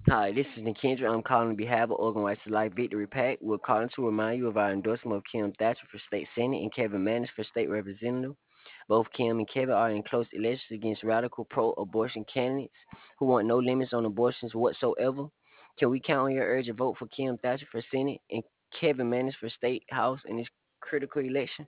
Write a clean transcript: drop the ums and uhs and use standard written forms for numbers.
Hi, this is Nikendra. I'm calling on behalf of Oregon Rights to Life Victory PAC. We're calling to remind you of our endorsement of Kim Thatcher for state senate and Kevin Mannis for state representative. Both Kim and Kevin are in close elections against radical pro-abortion candidates who want no limits on abortions whatsoever. Can we count on your urge to vote for Kim Thatcher for senate and Kevin Mannis for state house in this critical election?